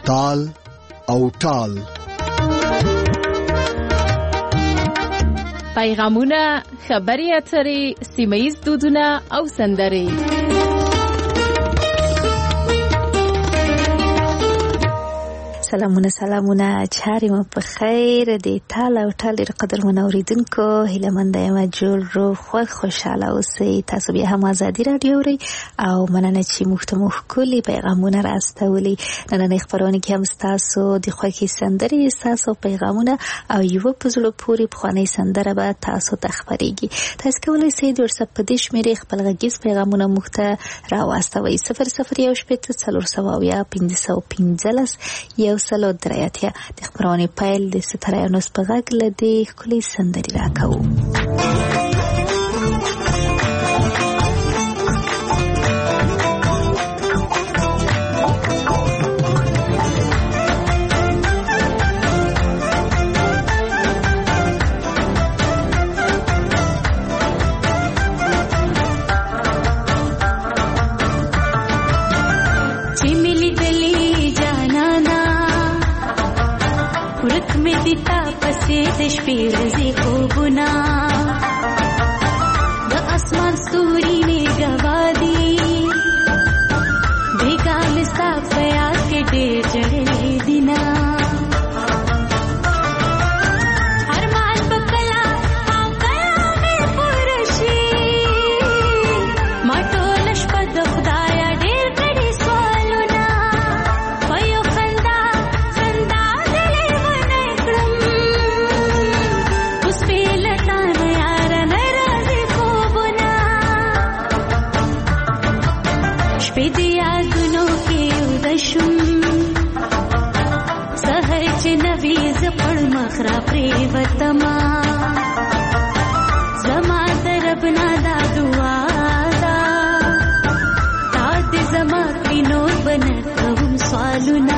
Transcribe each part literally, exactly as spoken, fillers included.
تال او ټال. پیغامونه، خبري اترې، سیمه‌ییز دودونه او سندرې. سلامونه سلامونه چاري مو په خیر دي. تال او ټال ډېر قدرمن اوریدونکو، هیله مند یم جوړ روغ خوښ خوشاله اوسئ. تاسو بیا هم ازادي رادیو اورئ او مننه چې موږ ته مو ښکلي پیغامونه راستولي. نننۍ خپرونه کې هم ستاسو د خوښې سندرې، ستاسو پیغامونه او یوه په زړه پورې پخوانۍ سندره به تاسو ته خپرېږي. تاسو کولی شئ د وټساپ په دې شمېرې خپل غږیز پیغامونه موږ ته راواستوئ. صفر صفر یو شپېته څلور سوه اویا پنځه سوه پنځلس یو سلو درې اتیا. د خپرونې پیل د ستاره یونس په غږ له دې ښکلې سندرې راکوو. د شپې ورځې خوبونه د اسمان ستوري نه غوادي بیګال ستا په یاد کې ډېر جړلې دینا ارمان پکلا او کلا مې پرشي ما ټول شپه د خدای ډېر کړي سوالونه وایو خندا خندا دلې ونه کړم سهر چې نوی زپړ مخرا پری وتما زما دربنا دا دعا دا تا دې زما کینو بنکوم سوالونه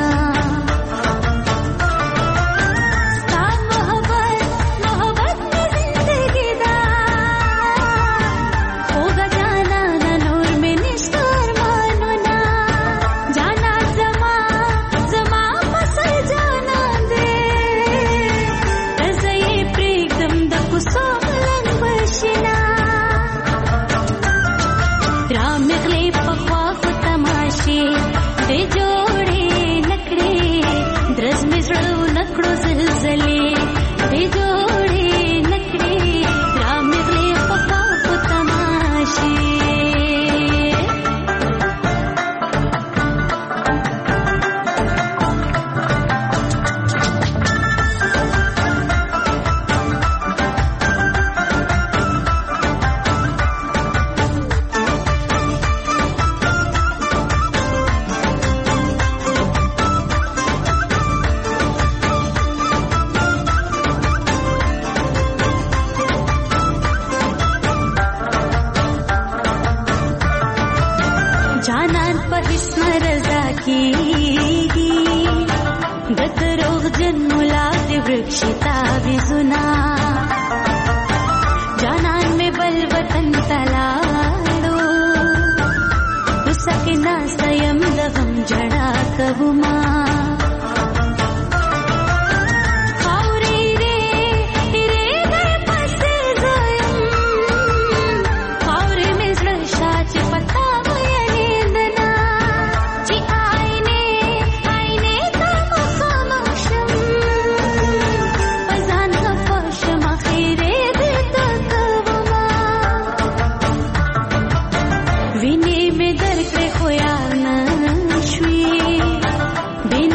ویني مې درکړې خو یار نه شوي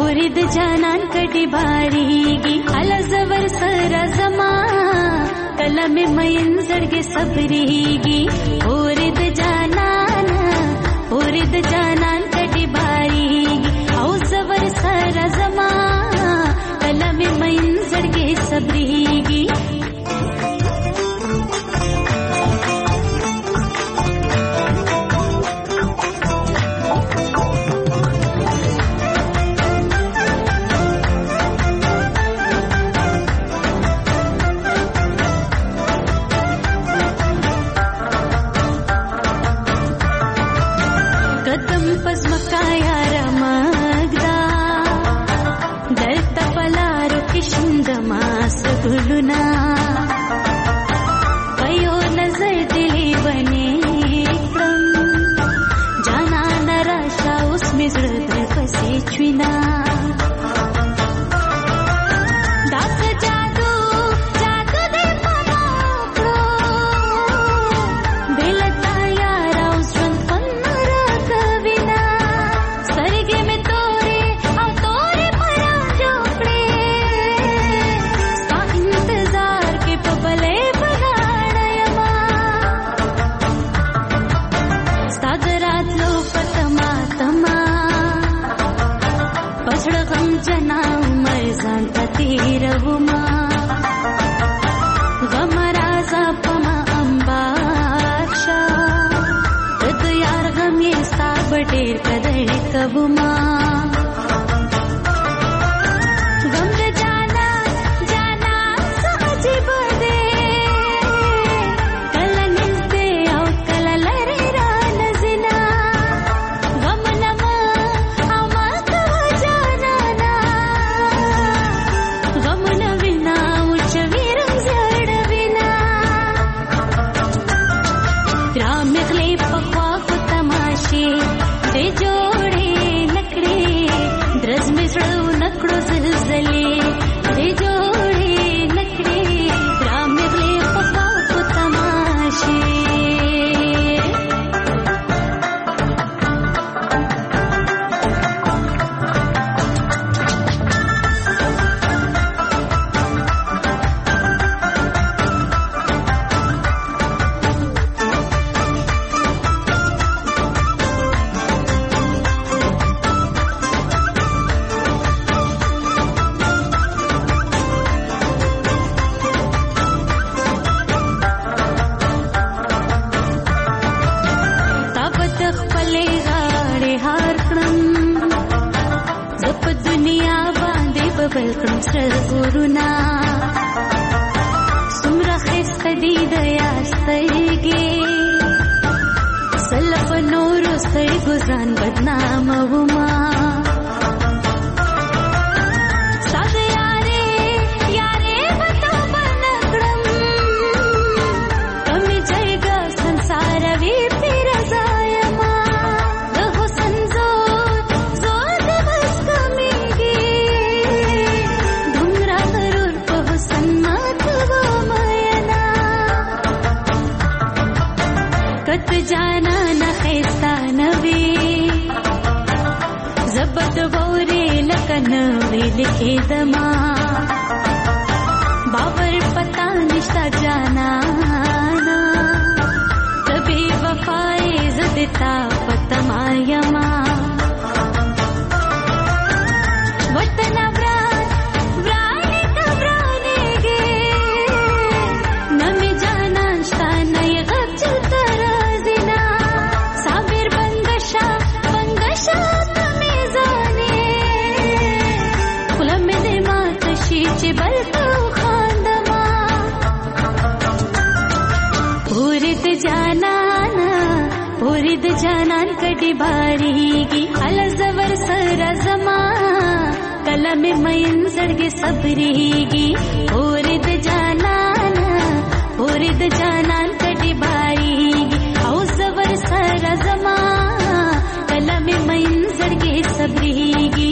پوری د جانان کډي باریږي ال زور سره زما کله مې مین زړګي صبرېږي پوری د جانان پوری د جانان کډي باریږي او زور سره زما کله مې مین زړګي صبرېږي جانان کډي باریږي ال زور سره زما کله مې مین زړګي صبرېږي اورې د جانان اورې د جانان کډي باریږي او زور سره زما کله مې مین زړګي صبرېږي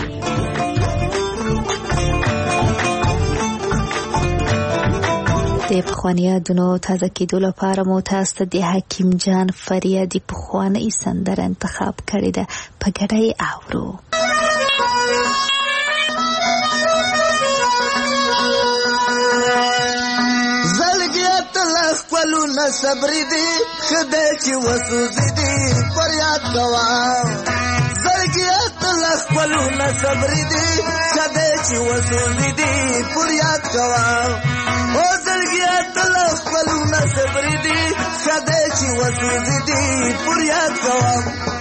د پخواني یادونو تازه کېدو لپاره مو تاسو ته د حکیم جان فریادي پخوانۍ سندره انتخاب کړې ده، په ګډه یې اورو. نه صبر دي خدای چې وسوځي دي پر یاد کوا زړګي تل خپل نه صبر دي خدای چې وسوځي دي پر یاد کوا او زړګي تل خپل نه صبر دي خدای چې وسوځي دي پر یاد کوا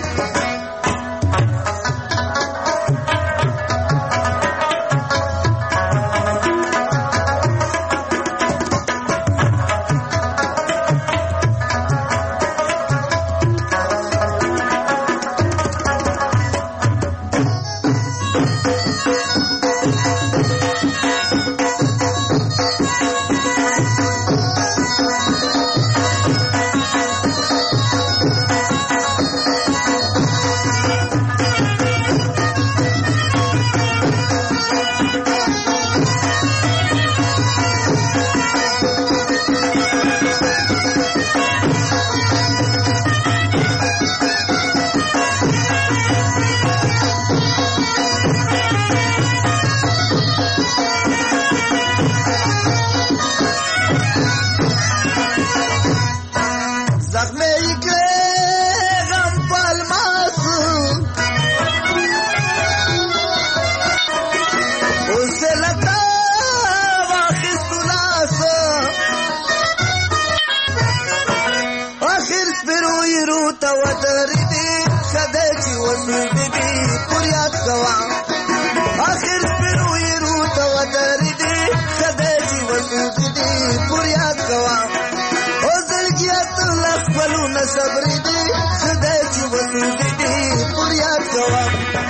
صبر دي خدای چې وسوځي دي پر یاد کوا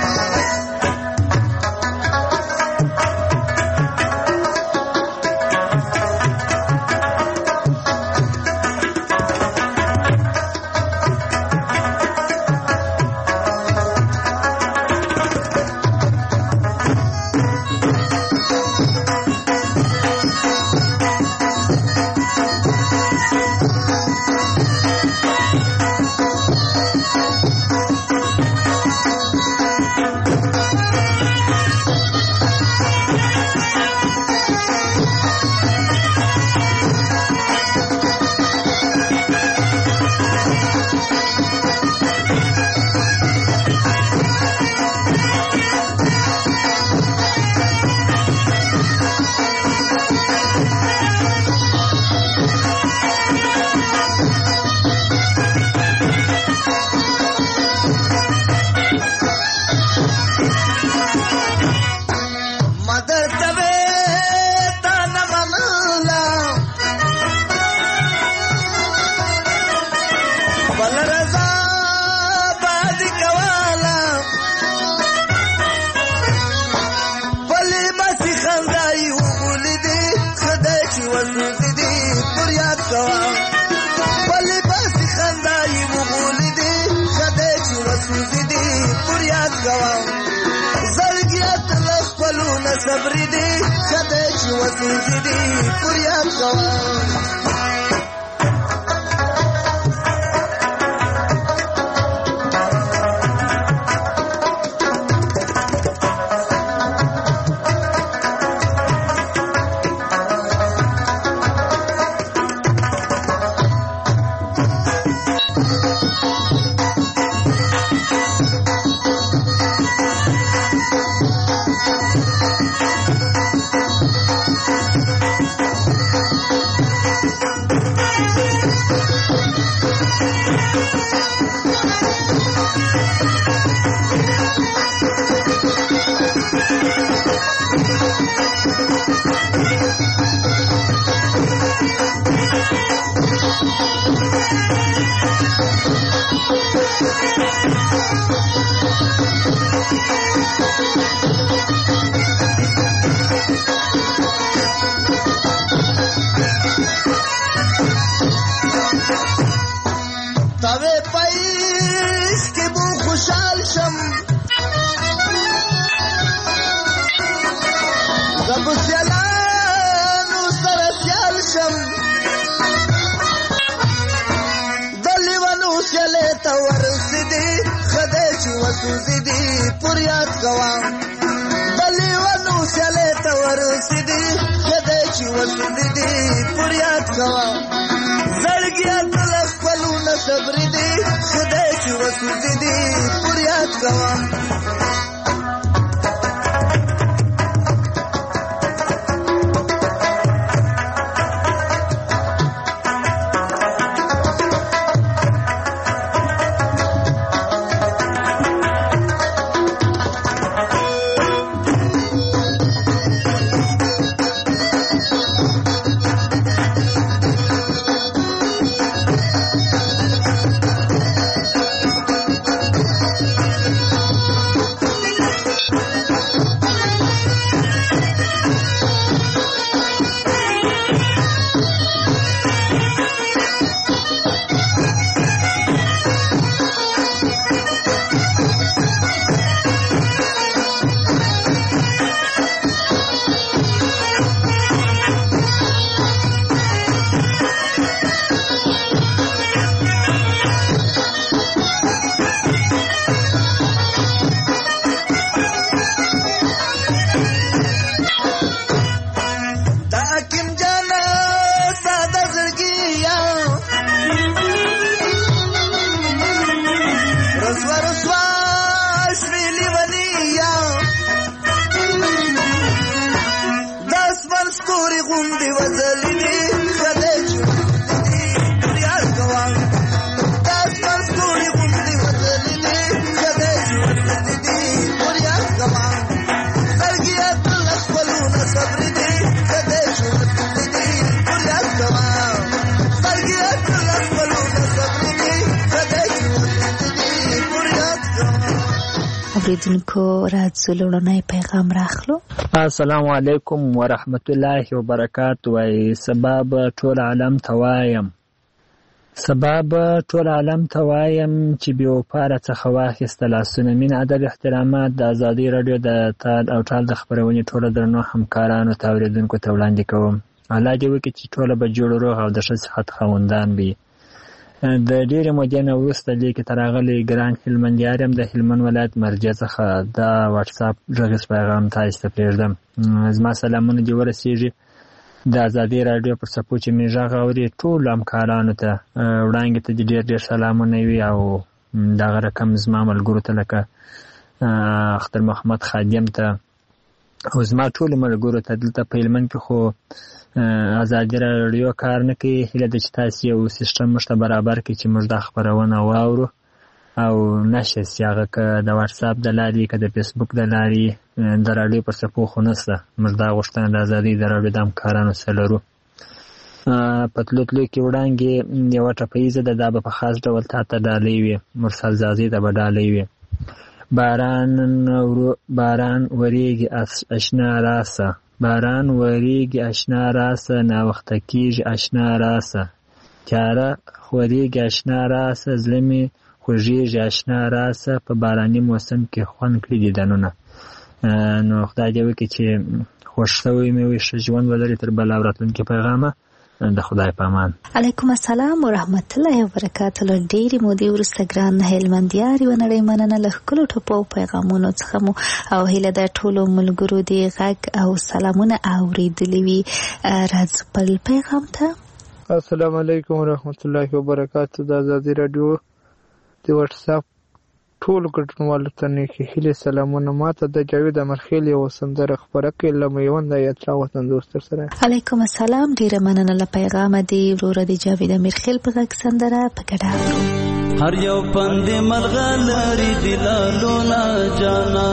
صبر دي خدای چې وسوځي دي پر یاد کوا تاوی پایش که بو خوشحال شم زبو سیالانو سرسیال شم دلیوانو سیالی تا ورسیدی خدای چی وسوزیدی پر یاد کوا دلیوانو سیالی تا ورسیدی خدای چی وسوزیدی پر یاد کوا زړګي صبر دي خدای چې وسوځي دي پر یاد کوم اوریدونکو راځو لوړنی پیغام راخلو. السلام علیکم ورحمت الله وبرکاته. وای سبب ټول عالم توایم سبب ټول عالم توایم چې بیا پاره څخه واخیسته لاسونه مين ادب احترامات د ازادي رادیو د تال او تال د خبرونې ټول درنو همکارانو ته اوریدونکو ته وړاندې کوم. الله دې وکړي چې ټول به جوړ روغ او د ښه صحت خاوندان وي. د ډېرې مودې نه وروسته لیکې ته راغلی ګران هلمندیار یم د هلمند ولایت مرجع څخه دا واټساپ غږیز پیغام تاسو ته پرېږدم. زما سلامونه دې ورسېږي د ازادي راډیو پر څپو چې مې غږ اوري ټولو همکارانو ته وړاندې ته دې ډېر ډېر سلامونه وي او دغه رقم زما ملګرو ته لکه اختر محمد خادم ته او زما ټولو ملګرو ته دلته په هلمند کې خو ازادي راډیو کار نه کوي. هیله ده چې تاسو یو سیسټم موږ ته برابر کړئ چې موږ دا خپرونه واورو او نشر سي. هغه که د واټساپ د لارې که د فیسبوک د لارې د راډیو پر څپو خو نشته. موږ دا غوښتنه د ازادۍ د راډیو د همکارانو سره لرو. په تلو تلو کې وړاندې یوه ټپیزه ده، دا به په خاص ډول تا ته ډالۍ وي، مرسل زازي ته به ډالۍ وي. باران باران وریږي اشنا راسه، باران وریږي اشنا راسه، ناوخته کېږي اشنا راسه، تیاره خورېږي اشنا راسه، زړه مې خوږېږي اشنا راسه، په باراني موسم کې خوند کړي دیدنونه. نو خدای دې وکړي چې خوښ شوی مې وي، ښه ژوند ولري. تر بله راتلونکي پیغامه د خدای په امان. علیکم السلام ورحمت الله وبرکاته. له ډېرې مودې وروسته ګران هلمندیار یوه نړۍ مننه له ښکلو ټپو او پیغامونو څخه مو او هیله ده ټولو ملګرو دې غږ او سلامونه اورېدلي وي. راځو بل پیغام ته. السلام علیکم ورحمت الله وبرکاته. د ازادي راډیو د واټساپ ټولو ګډونوالو ته نیکې هیلې سلامونه. ماته د جاوید امرخیل یوه سندره خپره کړې له میونده یترا وطن دوست سره. علیکم السلام، ډېره مننه له پیغامه دې وروره د جاوید امرخیل په غږ سندره په ګډه اورو. هر یو پند ملغلري دلالونه جانا،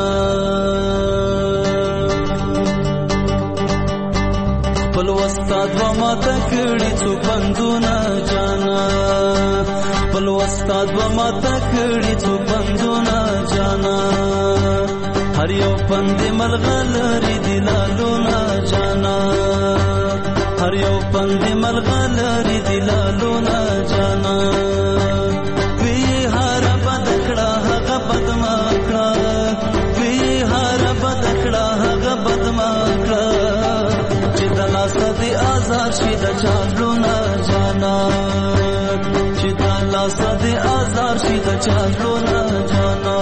خپل استاد و ماته کړي څو پندونه جانا، خپل استاد و ماته کړي څو پندونه جانا، هر یو پند ملغلري دلالونه جانا، هر یو پند ملغلري دلالونه جانا، وی هر بدکړه هغه بدما کړه، وی هر بدکړه هغه بدما کړه، چې د لاس دې آزاد شي د چالونه جانا، چې د لاس دې آزاد شي د چالونه جانا.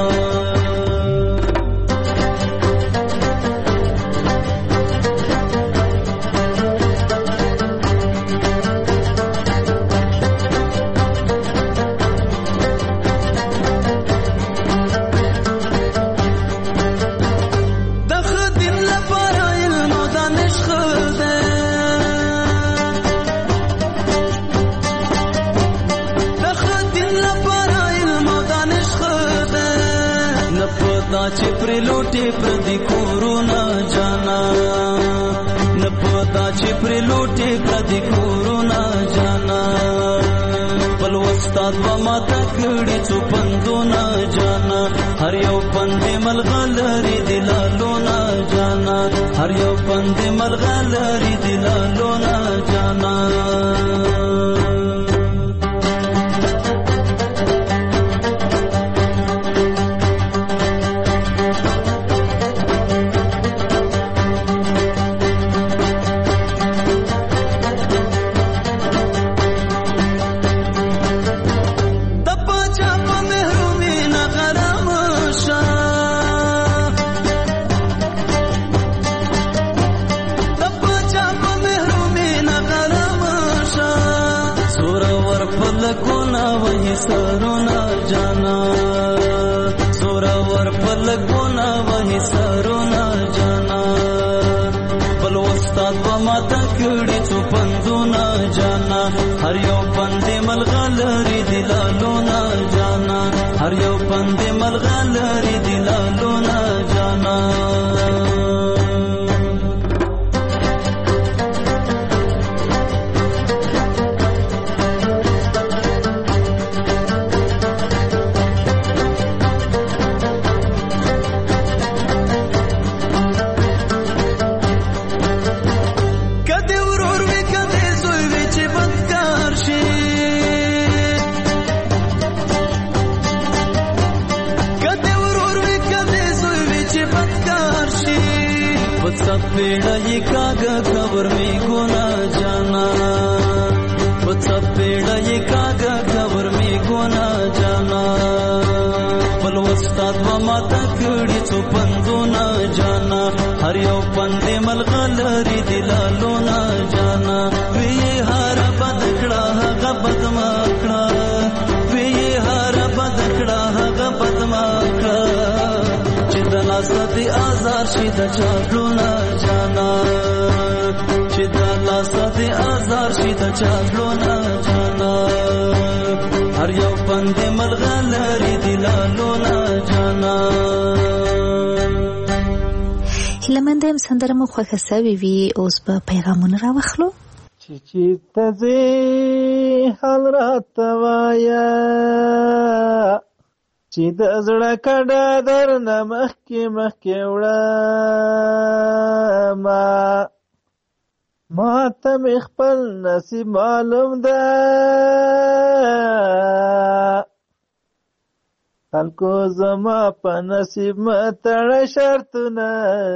لوټي پردي کورونه جانا نه پتا چې پر لوټي پردي کورونه جانا بل استاد و ما تکړي څو پندونه جانا هر یو پندې ملغلري دلالونه جانا هر یو پندې ملغلري دلالونه جانا سرونا جانا سورا ور پلګونا وهي سرونا جانا بل استاد و ما تکړي څو پندونه جانا هر یو پندې ملغلري دلالونه جانا هر یو پندې ملغلري دلالونه جانا पेड़ा ये कागा खबर में गोना जाना बच्चा पेड़ा ये कागा खबर में गोना जाना बल उस्ताद व माता कड़ी चो पंदोना जाना हर यो पंदे मलगलरी दिलालो ना जाना वे ये हारा बदकड़ा हगा बदमाकड़ा वे ये हारा बदकड़ा हगा बदमाकड़ा चिदला सदी आजार शिदा चालूना जाना चिदला सदी आजार शिदा चालूना जाना हर यौ पंदे मलगलरी दिलालोना जाना هیلمنده یم سندره مو خوښه سوې وي اوس به پیغامونه راوخلو چې چې ته ځې حال راته وایه چې د زړه کډه درنه مخکې مخکې وړمه ما ته مې خپل نصیب معلوم ده خلکو زما په نصیب متړه شرطونه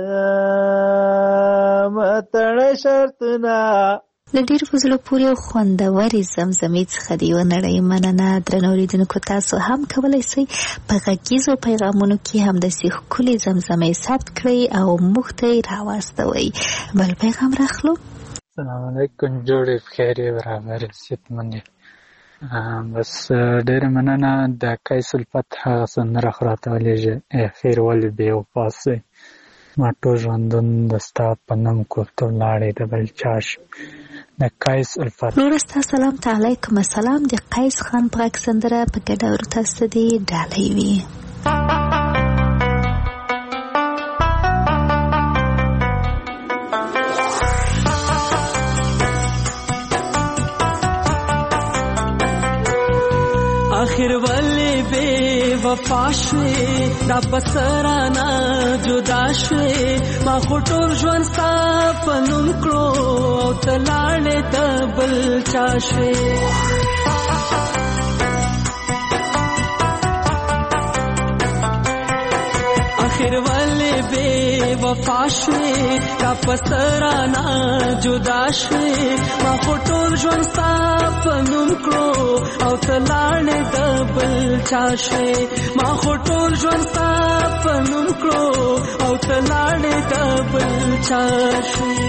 متړه شرطونه له ډېرو په زړه پورې او خوندورې زمزمې څخه د یوه نړۍ مننه. درنو اورېدونکو تاسو هم کولی شئ په غږیزو پیغامونو کې همداسې ښکلې زمزمې ثبت کړئ او موږ ته یې راواستوئ. بل پیغام راخلو. السلام علیکم، جوړې بخیر یې برابر صحتمند یې. بس ډېره مننه. د قیس الفتح هغه سندره خو راته ولیږه خیر ولې بې وفا سوی ما ټول ژوندون د ستا په نوم کوفته ولاړې د بل چا شم. د قیس الفتح. نور ستا سلام ته علیکم السلام. د قیس خان په غږ سندره په ګډه ورو تاسو ته دې ډالۍ وي. आखिर वाले बेवफा शवे دا بسرانا جدا شوی ما خطور ژوند ستا په نوم کړو او ته لاړې د بل چا شوی. आखिर वाले बेवफा شوی دا بسرانا جدا شوی ما خطور ژوند ستا په نوم کړو او ته لاړې د بل چا شوی. ما خطور ژوند ستا په نوم کړو او ته لاړې د بل چا شوی.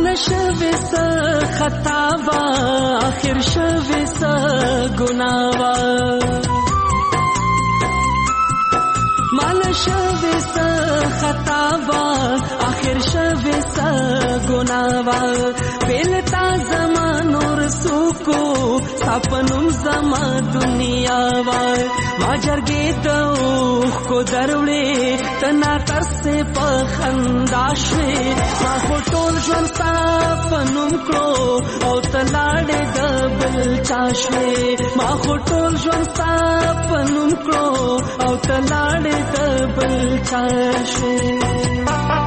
مانا شوی سا خطاوا آخر شوی سا گناوا مانا شوی سا خطاوا آخر شوی سا گناوا بیلتا زمان اور سوکو سپنم زما دنیا وار ما جرګې دوخ کو دروړې تنا ترسه په خندا شوې ما ټول ژوند سپنم کړو او تلاړې د بل چا شوې ما ټول ژوند سپنم کړو او تلاړې د بل چا شوې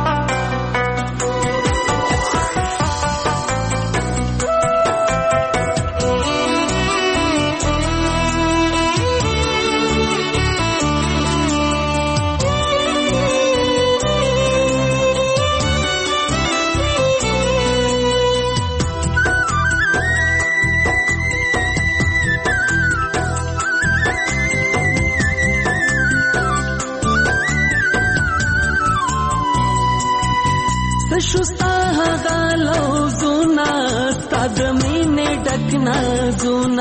شستا غالو زونا ستاد مینه ډکنا زونا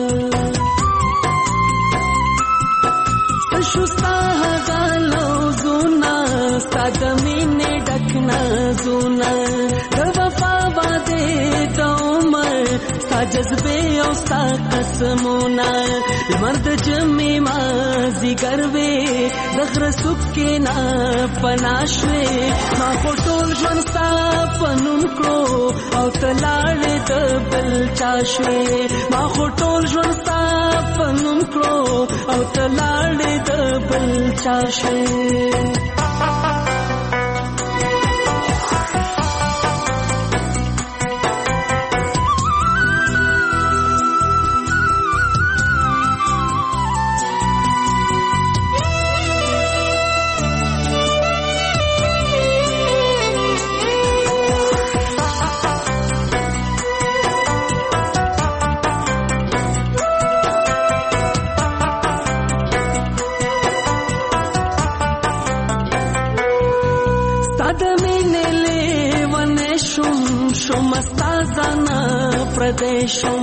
شستا غالو زونا ستاد مینه ډکنا زونا د وفا باندې د عمر ستا جذبه او ستا قسمونه مرد جمع ما زیګروي زخر سکه نا پناشوي ما ټول ژوند ستا پنوم کړو او تلاړې د بل چا شوې ما ټول ژوند ستا پنوم کړو او تلاړې د بل چا شوې Pradesham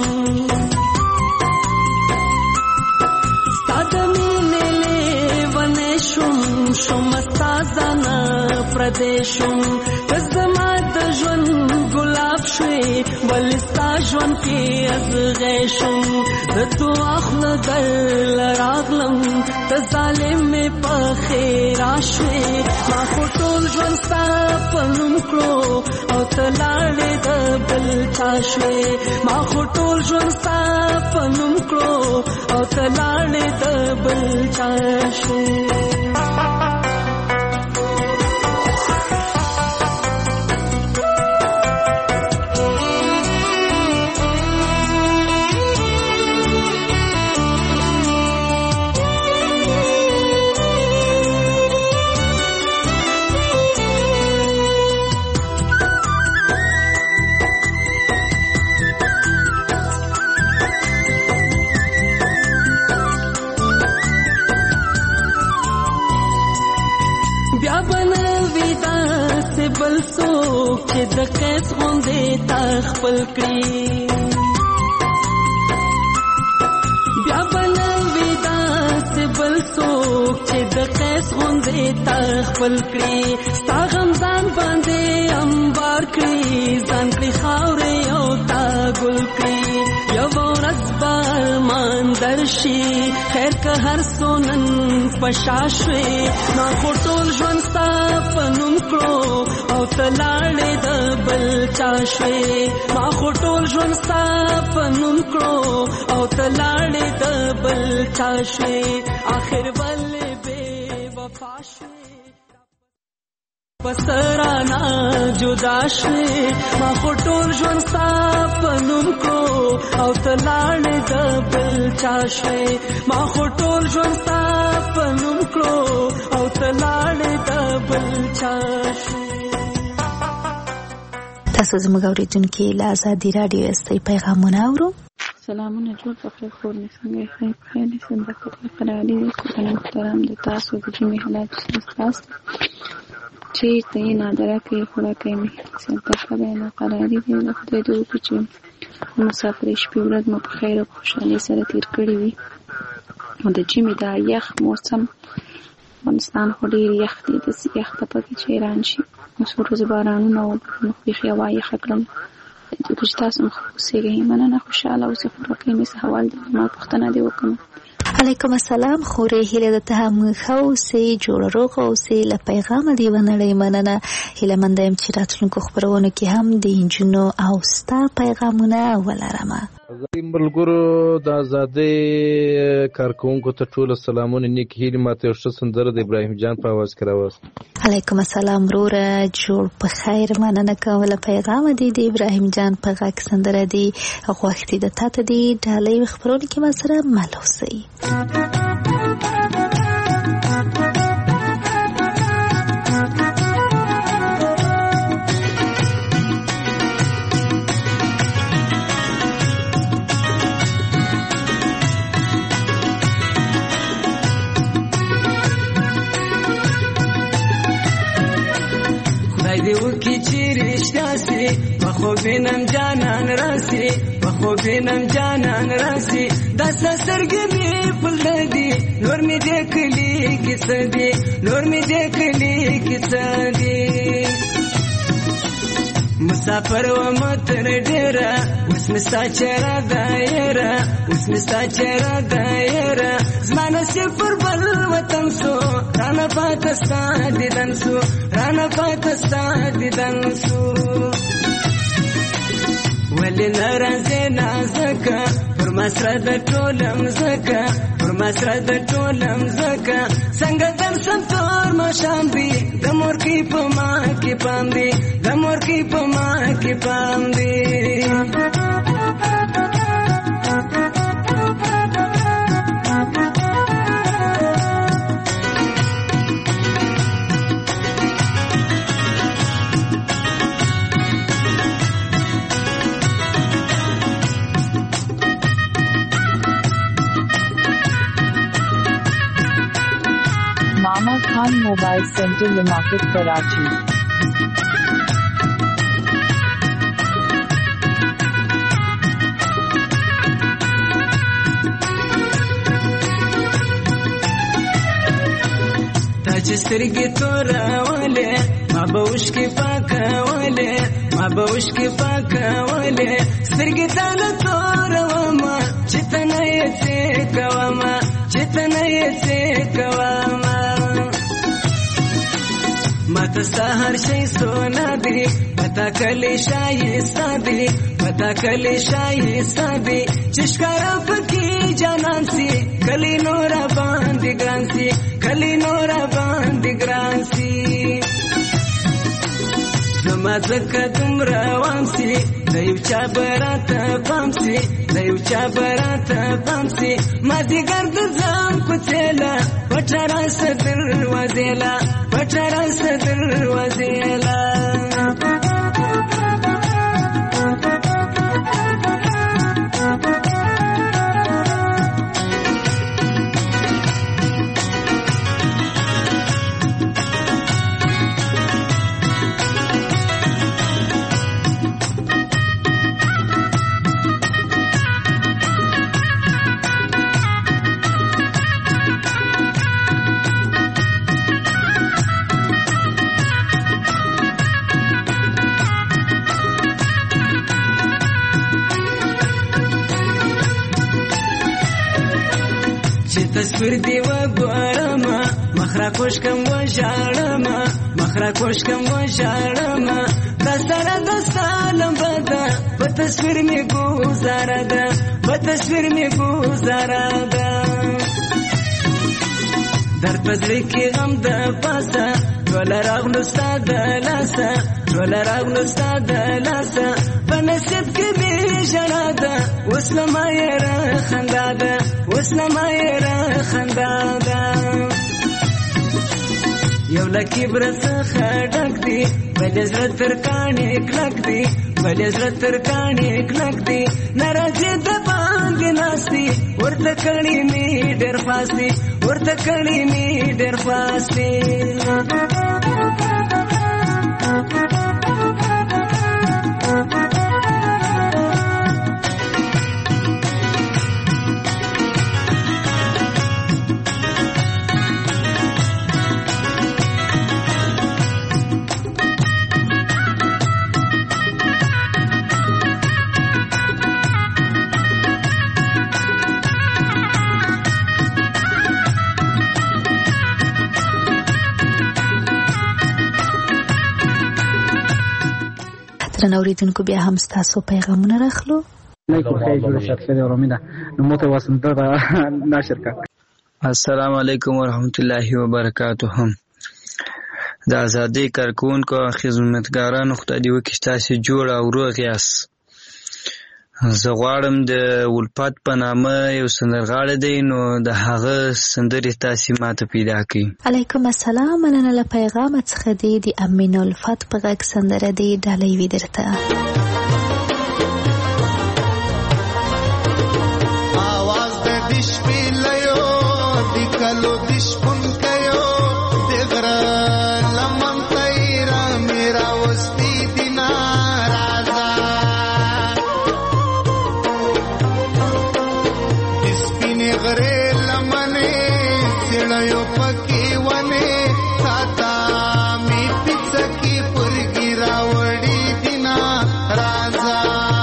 Stadamine levanesham Shumastazana Pradesham Tazama da jwan gulab shwe Walista jwan ke azghesham Datu akhla dar laraglam Tazalim me pa khaira shwe Ma khutol jwan sta panum kro Au talale da bal cha shwe ما ټول ژوند ستا پنوم کړو او تلاړې د بل چا شوې بل څوک چې د قیس غوندې تا خپل کړي بیا به نه وي داسې بل څوک چې د قیس غوندې تا خپل کړي ستا غم ځان باندې انبار کړي ځان کړي خاورې او تا ګل کړي یوه ورځ به ارمان درشي خیر که هر څو نن په شا شوې ما خو ټول ژوند ستا په نوم کړو او تلاړې د بل چا شوې ما خو ټول ژوند ستا په نوم کړو او تلاړې د بل چا شوې آخر ولې بې وفا شوې پسرانا جدا شوې ما خو ټول ژوند ستا په نوم کړو او تلاړې د بل چا شوې ما خو ټول ژوند ستا په نوم کړو او تلاړې د بل چا شوې تاسو زموږ اورېدونکي له ازادي راډیو استي پیغامونه اورو سلامونه جوړ پخې خور مې څنګه ښه خیر سم د خپل قرالي د محترم د تاسو د جمعې حالات تاسو چېرته یې نادره کوي خوراکی مې سلطه ښه دی ناقراري دی د خدای دې وکړي چې مسافرې شپې ورځ مو په خیر او په خوشحالۍ سره تېر کړي وي او د ژمي دا یخ موسم افغانستان خو ډېر یخ دی داسې یخ ته پکې چې حیران شي څو ورځې بارانونه و نو بیخي هوا یخه کړل چې تاسو هم ښه اوسېږئ مننه خوشحاله اوسئ خوراکی مې څه حوال دی ما پوښتنه دې وکړم علیکم السلام خورې هیله ده ته هم ښه اوسې جوړه روغه اوسې له پیغامه دې ونړئ مننه هیله منده یم چې راتلونکو خپرونو کې هم د نجونو او ستا پیغامونه ولرمه ازادي ملګرو د ازادۍ کارکوونکو ته ټولو سلامونه نیک هیلې ماته یو ښه سندره د ابراهیم جان په اواز کې راوست علیکم السلام وروره جوړ په خیر مننه کوم له پیغامه دې د ابراهیم جان په غږ سندره دې غوښتې ده تا ته دې ډالۍ خپرونې کې ما سره مل اوسئ دیو کی چیرش راسی بخو بینم جانان راسی بخو بینم جانان راسی دست سرگی می پل دی نور می دیکلی کس دی نور می دیکلی کس دی مسافر و متر ډیره اوس مستا چیرې دایره اوس مستا چیرې دایره زمانه صفر بل وطن سو رانا پاکستان دیدن سو رانا پاکستان دیدن سو ولی نرازه نازکه پر مسره د ټولم زکه پر مسره د ټولم زکه څنګه در سم تور مشام دی د مور کی په ما کې پام دی د مور کی په ما کې پام دی Mama Khan mobile centre लिमाकत कराची سترګې تورولې ما به اوښکې پاکولې ما به اوښکې پاکولې سترګې تاله تورومه چې ته نه یې څه کومه چې ته نه یې څه کومه ما ته ستا هر شی سونا دی پتا کلی شایسته دی پتا کلی شایسته دی چې ښکاره پکې جانان سي کلی نوره باندې ګران سي کلی نوره باندې ګران سي زما ځکه دومره وام سي د یو چا به راته پام سي د یو چا به راته پام سي ما دیګر د ځان کوڅېله پټه راسه دروازېله پټه راسه دروازېله تصویر دی و ګورما مخرا کوش کم و ژړما مخرا کوش کم و ژړما د سره د سالم بدا په تصویر می گزاره ده په تصویر می گزاره ده در پزړی کې غم د پاسه ټول راغلو ستاد لاسه ټول راغلو ستاد لاسه په نصیب کې می ژړا ده اوس لمه یې را خندا ده اوس لمه یې را خندا ده یو لکه برڅخه ډک دی بل زړه تر کاڼې کلک دی بل زړه تر کاڼې کلک دی ناراضي د باندې ناستي ورته کړي می ډېر فاستي ورته کړي می ډېر فاستي درنو اوریدونکو بیا هم ستاسو پیغامونه راخلو. علیکم خیر جوړ شخصي د رومیدا نو مو ته وسنده ناشر کا. السلام علیکم ورحمت الله وبرکاته. د ازادۍ کارکونکو خدمتګارانو خدای دې وکړي تاسو جوړ او روغ یاست. زه غواړم د ولفت په نامه یو سندرغاړی دی نو د هغه سندرې تاسې ماته پیدا کړي. علیکم السلام. مننه له پیغامه څخه دی د امین الفت په غږ سندره دی ډالۍ وي درته. आवाज د دش پیلایو د کلو دش پون کيو د غر لمن تیرا میرا وستی دینا رازا دسپینه غره لمنه سړیو پکې ونه ساتا می پڅکی پرګی راوړی دینا رازا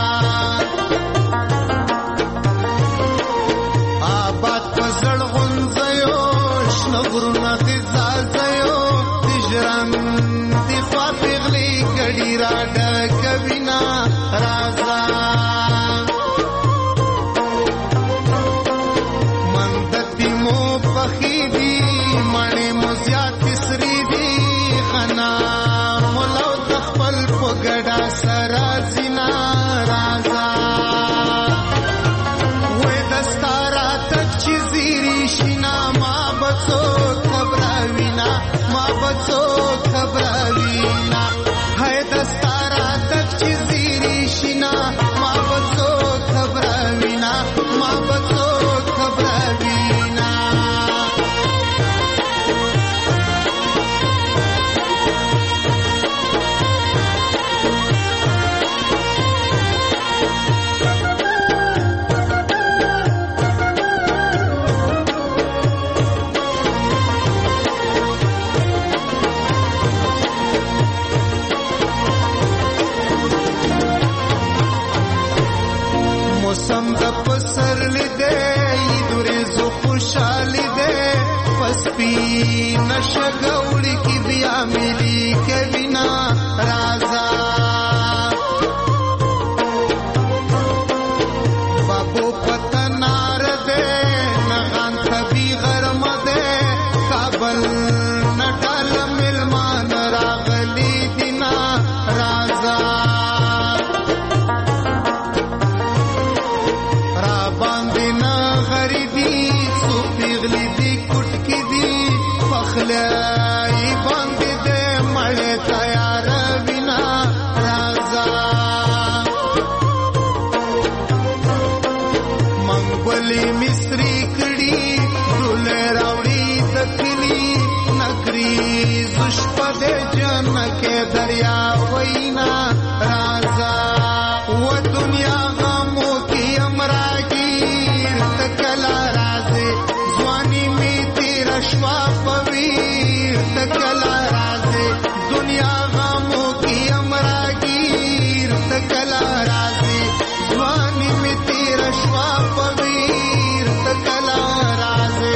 नशगौड़ी की बिया मिली के बिना राजा बाबू पतनार दे नगान थबी गरम दे काबल नटल मिलमान रागली दिना राजा राबांदिना गरीबी सुपिगली दी कुटकी दी ای باندې دې مړې تیار وینا رازا منګولي مصری کړي دولې راوړي تکلی نکري زشپ دې جن کې دریا وینا رازا و دنیا غمو کې امراګي تکلا رازه ځواني می تیر شوا تکلا رازه دنیا غمو کی امراگیر تکلا رازه وانی می تیر شوا پویر تکلا رازه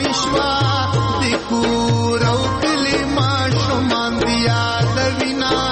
شوا د کور او کلی ما شومان بیا د وینا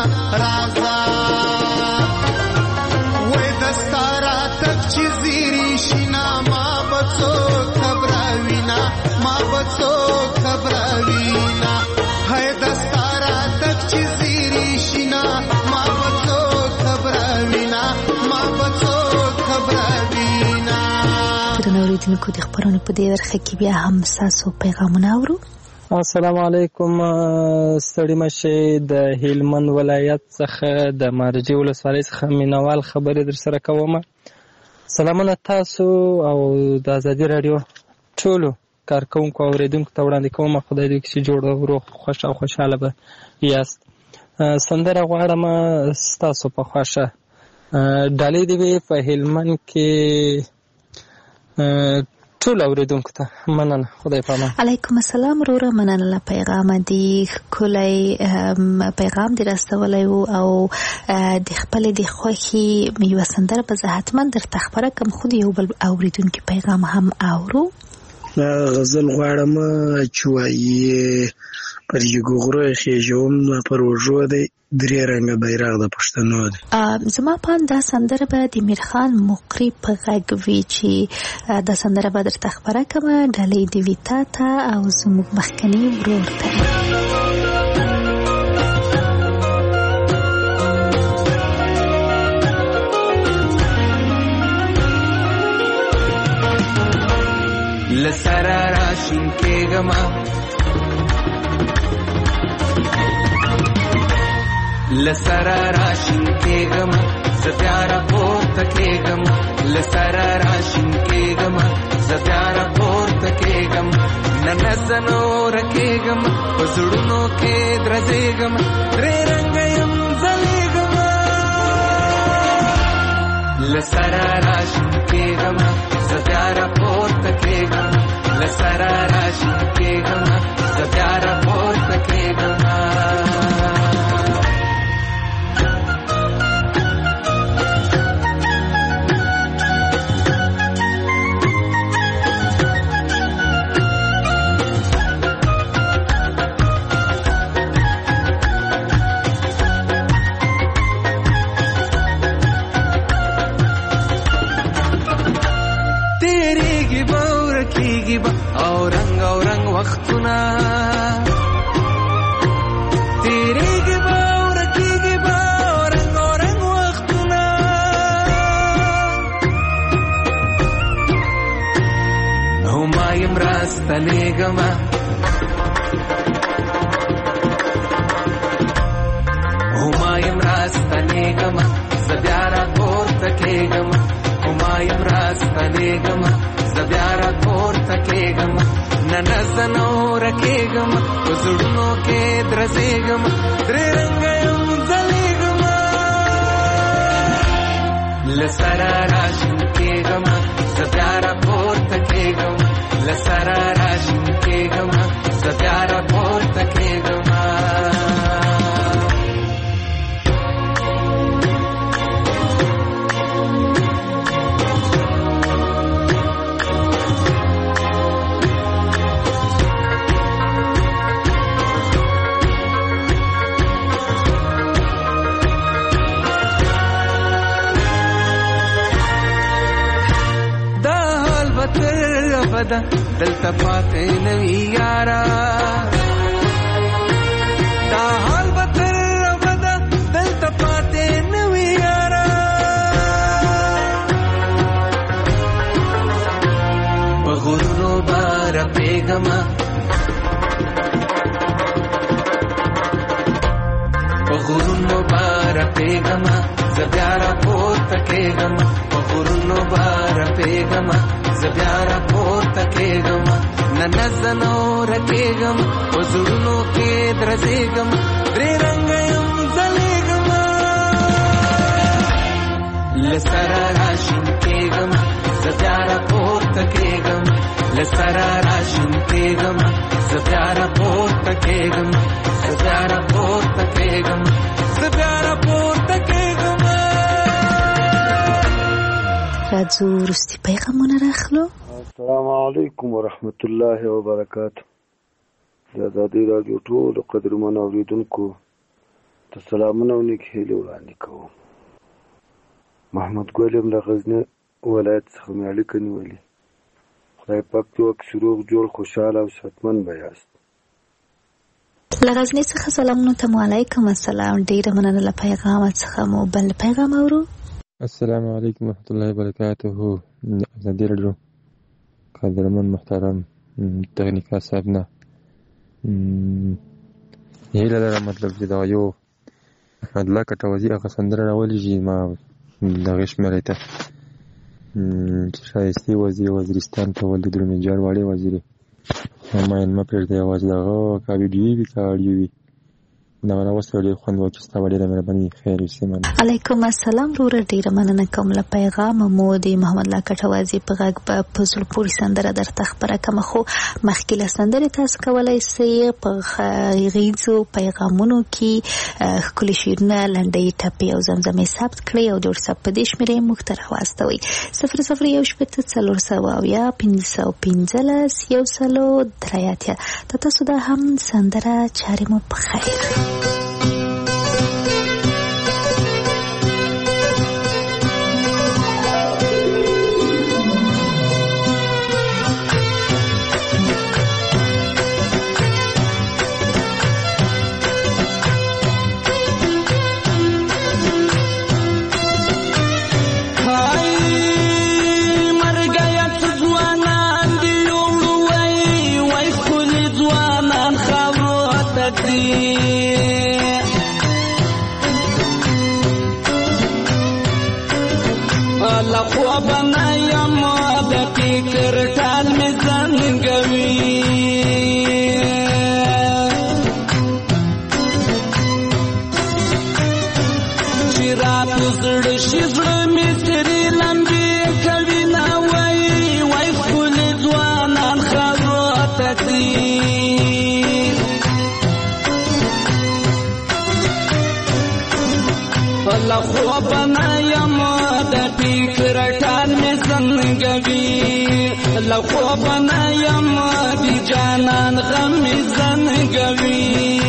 اوریدونکو د خبرونو په دې برخه کې بیا هم تاسو پیغامونه اورو. السلام علیکم. ستړي مشه د هلمند ولایت څخه د مارجې ولسوالۍ څخه مینوال خبرې در سره کوم. سلامونه تاسو او د آزادي رادیو ټولو کارکونکو او اوریدونکو ته وړاندې کوم. خدای دې چې جوړ او روغ خوش او خوشاله به یاست. سندره غواړم ستاسو په خوښه ډالۍ دې وي په هلمند کې ټول اوریدونکو ته. مننه. خدای پامان. علیکم السلام وروره. مننه له پیغام دی ښکلی پیغام دې راستولی و او د خپلې د خوښې یوه سندره به زه حتما درته خپره کړم، خو د یو بل اوریدونکي پیغام هم اورو. غزل غواړم چې وایي پر یګو غرو خېژوم پر وژو دی درې رنګه بیرغ د پښتنو دی. زما پام دا سندره به د میرخان مقری په غږ وي چې دا سندره به درته خپره کړم. ډالۍ دې وي تا ته او زموږ مخکني ورور ته. لسرا راشین کېږم لسرا راشین کېږم زه بیا راپورته کېږم لسرا راشین کېږم زه بیا راپورته کېږم نه زه نوره کېږم په زړونو کې درزېږم درې رنګه یم ځلېږم لسرا راشین کېږم زه بیا راپورته کېږم لسرا راشین کېږم زه بیا راپورته کېږم. او رنگ او رنگ وختونه تیریږي به او رکیږي به او رنگ او رنگ وختونه هما یم راستنېږم هما یم راستنېږم زه بیا راپورته کېږم هما یم راستنېږم زه بیا راپورته کېږم نه نه زه نوره کېږم په زړونو کې درزېږم درې رنګه یم ځلېږم له سره راشین کېږم زه بیا راپورته کېږم له سره راشین کېږم زه بیا راپورته کېږم. دلته پاتې نوي یارا دا حال به تر ابده دلته پاتې نوي یارا په غرونو به رپېږم په غرونو به رپېږم زه بیا راپورته کېږم په غرونو به رپېږم زه بیا راپورته کېږم نه نه زه نوره کېږم په زړونو کې درزېږم درې رنګه یم ځلېږم له سره راشین کېږم زه بیا راپورته کېږم له سره راشین کېږم زه بیا راپورته کېږم زه بیا راپورته کېږم زه بیا راپورته کېږم. راځو وروستي پیغامونه راخلو. السلام علیکم ورحمت الله وبرکاته. د آزادي رادیو ټولو قدرمنو اورېدونکو ته سلامونه او نیک هیلې وړاندې کوم. محمد ګل یم له غزني ولایت څخه مې اړیکه نیولې. خدای پاک دې وکړي روغ جوړ خوشحاله او صحتمند به یاست. له غزني څخه سلامونه ته. وعلیکم السلام. ډېره مننه له پیغام څخه. مو بل پیغام اورو. السلام علیکم ورحمت الله وبرکاته. آزادي رادیو قدرمن محترم تخنیکا صاحب نه هیله لرم مطلب چې دا یو الله کټوزي هغه سندره راولي چې ما دغه شمېرې ته چې شایستې وزیر وزیرستان ته ولې درمنجار واړې وزیرې ما یې ما پرېږدي یوازې دغه کا ویډیو وي کا اډیو وي دا راوسته ډېر خوند واخیسته ډېره مهرباني خیر اوسې مننه. علیکم السلام وروره ډېره مننه کوم له پیغامه مو د محمد الله کټوازي په غږ به په زړه پورې سندره درته خپره کړمه خو مخکې له سندرې تاسو کولی سئ په غږیزو پیغامونو کې ښکلي شعرونه لنډۍ ټپې او زمزمې ثبت کړئ او د وټساپ په دې شمېرې موږ ته راواستوئ صفر صفر یو شپېته څلور سوه اویا پنځه سوه پنځلس یو سلو درې اتیا د تاسو دا هم سندره چارې مو په خیر. لخوا بنایم دی جانان غم زنگوی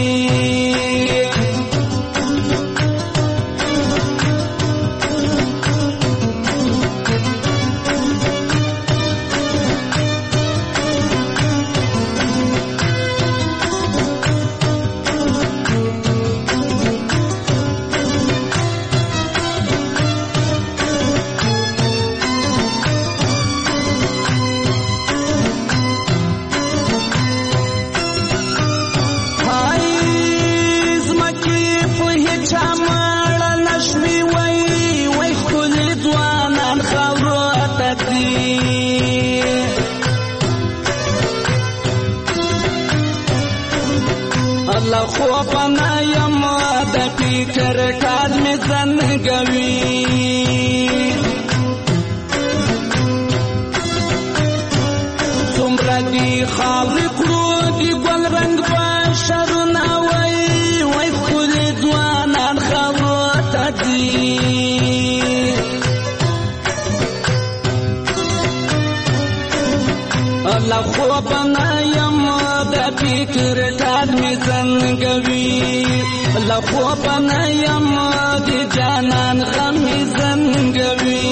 لخوا بنایم دی جانان غم زنگوی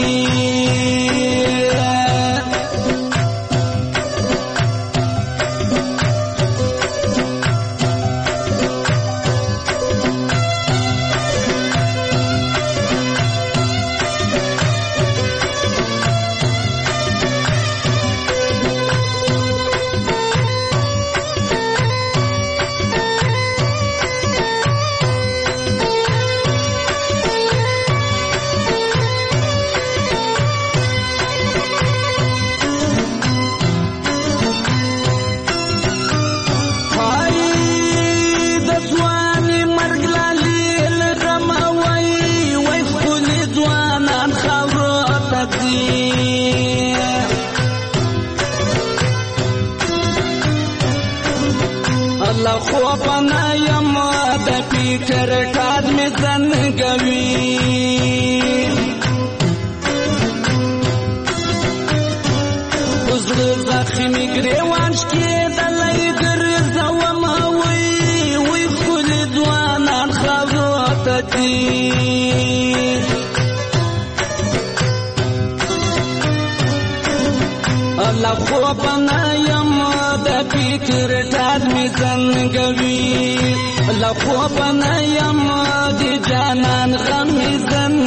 لخوا بنایم د فکر ټال می زنګوي لخوا بنایم د جانان غم می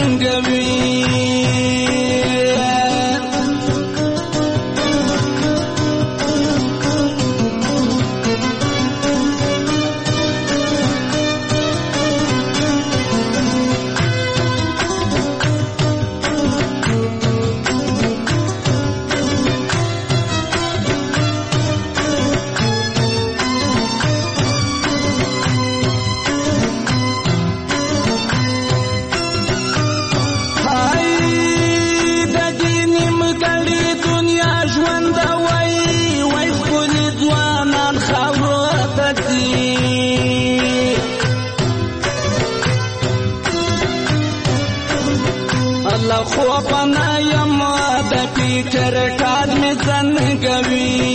زنګوي خوب نه یم د فکر کار مې زنګوي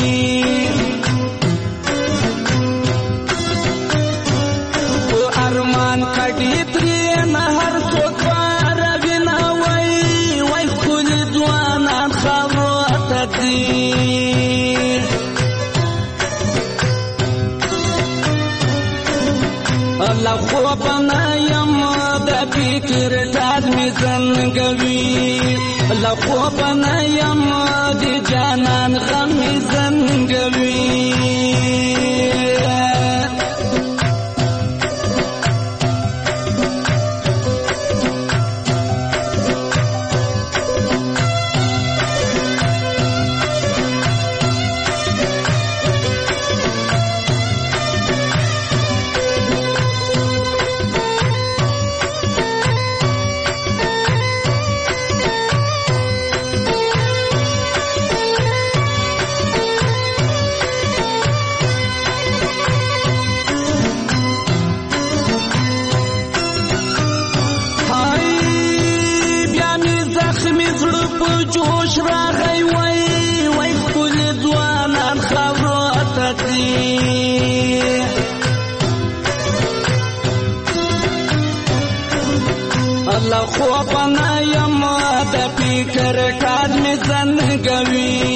او ارمان کډی ترې نه هر څوک راوي نه وای وای ښکلي ځوانان خاورو ته ځي الله خوب نه یم د فکر ډاډ مې زنګوي الله خوب نه یم د جانان غم مې زنګوي جوش راغی وای وای ښکلي ځوانان خاورو ته ځي الله خوب نه یم د فکر کار مې زنګوي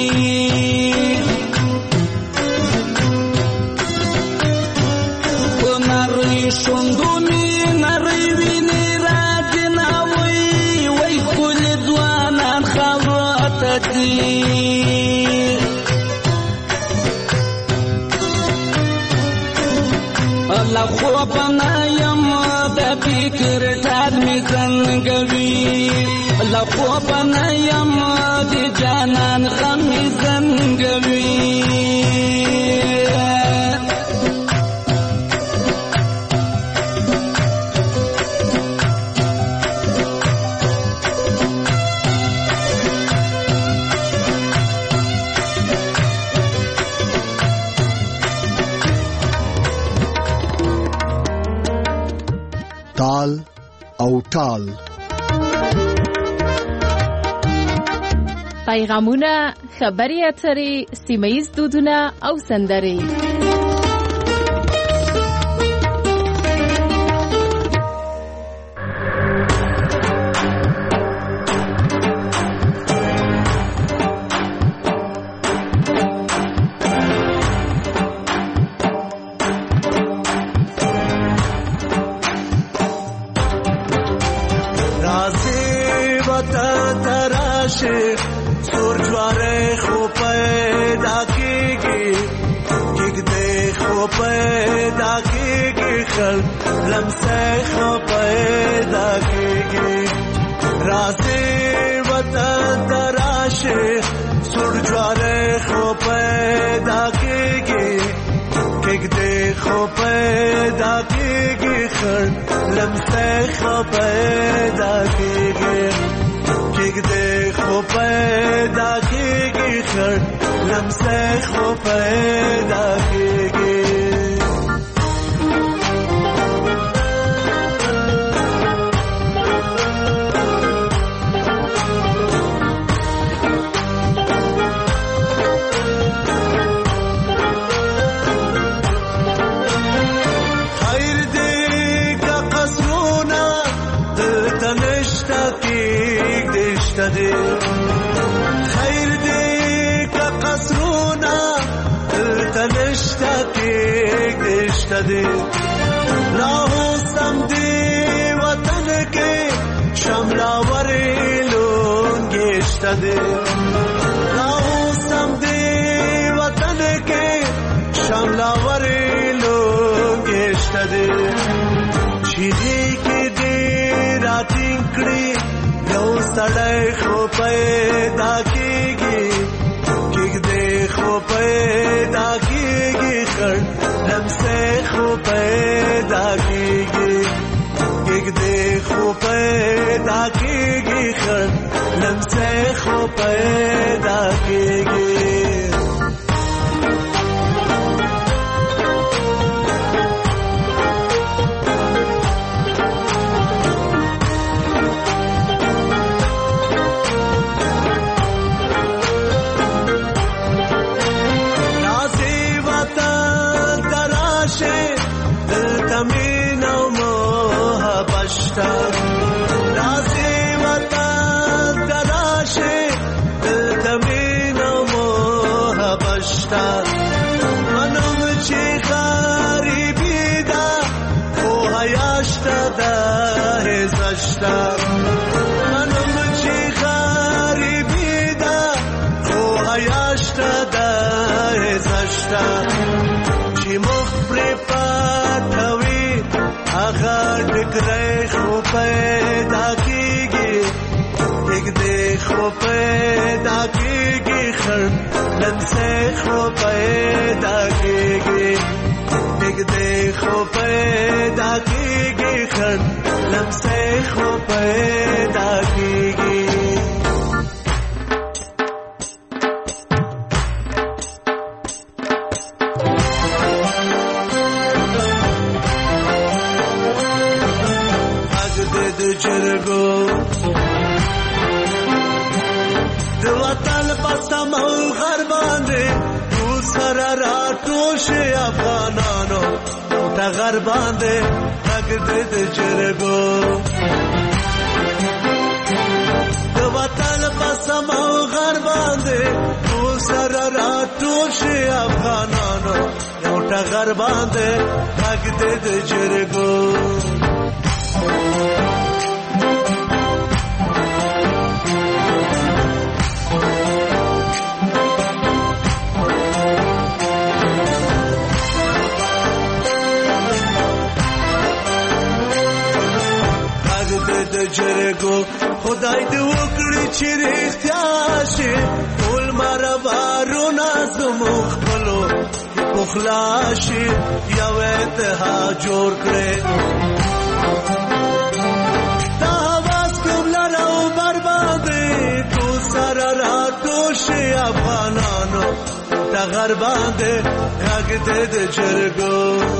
په نرۍ شونډو مې نرۍ وینې راځي نه وای وای ښکلي ځوانان خاورو ته ځي الله خوب نه یم د فکر ډاډ مې زنګوي الله خوب نه یم د جانان غم مې زنګوي تال او ټال پیغامونه خبري اترې سیمه‌ییز دودونه او سندرې لمسه خو پیدا کیږي راځي وطن تراشه سور جواره خو پیدا کیږي کېږي خو پیدا کیږي خړ لمسه خو پیدا کیږي کېږي خو پیدا کیږي خړ لمسه خو پیدا کیږي خیر دی که قصرونا دلتا نشتا کیک دشتا دی لاهو سم دی وطن کے شملاوری لونگیشتا دی لاهو سم دی وطن کے شملاوری لونگیشتا دی چیزی کی دی راتین کڑی یو سړی خو پیدا کیږي کېږدی خو پیدا کیږي خړ لمسه خو پیدا کیږي کېږدی خو پیدا کیږي خړ لمسه خو پیدا کیږي شته داسې وطن ته راشې دلته مینه محبت شته منم چې غریبي ده خو حیا شته د عزت شته منم چې غریبي ده خو حیا شته د عزت شته چې مخ پرې پټوي هغه ډګری خو پیدا کېږي ډګدې خو پیدا کېږي خړ لمسې خو پیدا کېږي ډګدې خو پیدا کېږي خړ لمسې خو پیدا کېږي جرګو د وطن په سمو غر باندې تو سره راټول شي افغانانو ته غر باندې حق دې د جرګو د وطن په سمو غر باندې تو سره راټول شي افغانانو ته غر باندې حق دې د جرګو جرګو خدای دې وکړي چې رښتیا شي ټول مربارونه زموږ خپلو پخلا شي یو اتحاد جوړ کړي دا آواز کوم لره او بربادي تو سره راټول شي افغانانو ته غر باندې غږ دې د جرګو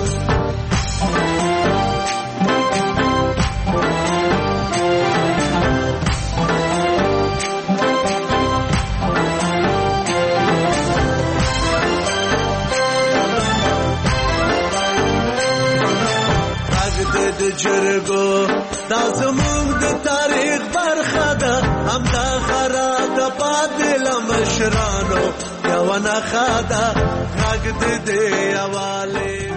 جرګو دا زموږ د تاریخ برخه ده همدا خرات پاتې لمشرانو یو نه خاده غږ دې دی حواله